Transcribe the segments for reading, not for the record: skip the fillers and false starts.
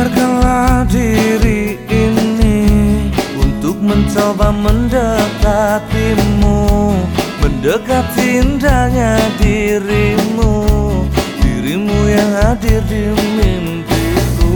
Biarkanlah diri ini untuk mencoba mendekatimu, mendekati indahnya dirimu, dirimu yang hadir di mimpiku.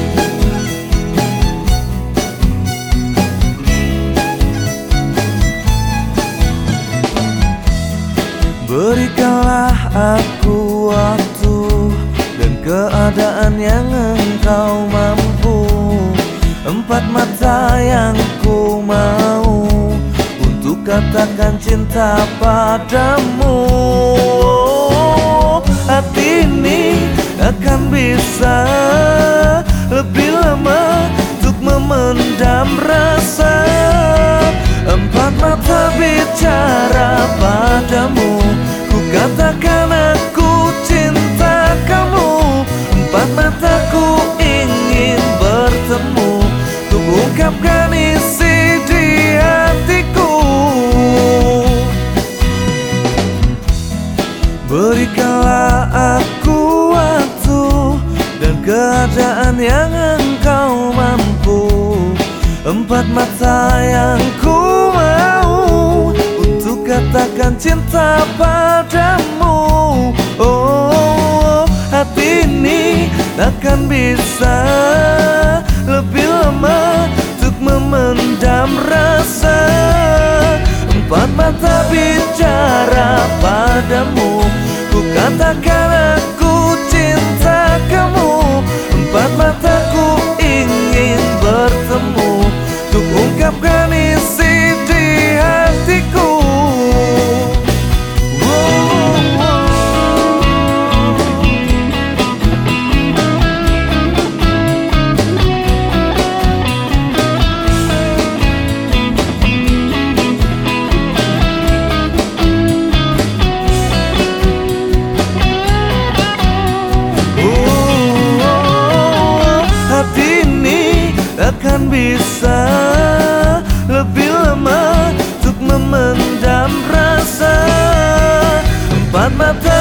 Berikanlah aku waktu dan keadaan yang engkau mampu, empat mata yang ku mau untuk katakan cinta padamu. Hati ini akan bisa lebih lama untuk memendam rasa, empat mata bicara padamu, ku katakan aku cinta kamu. Empat mataku ingin bertemu untuk ungkapkan isi di hatiku. Berikanlah aku waktu dan keadaan yang engkau mampu, empat mata yang ku mau untuk katakan cinta padamu. Oh, hati ini takkan bisa lebih lama untuk memendam rasa, empat mata bicara padamu, ku katakan aku cinta kamu. Empat mataku ingin bertemu untuk ungkapkan isi di hatiku. Takkan bisa lebih lama untuk memendam rasa, empat mata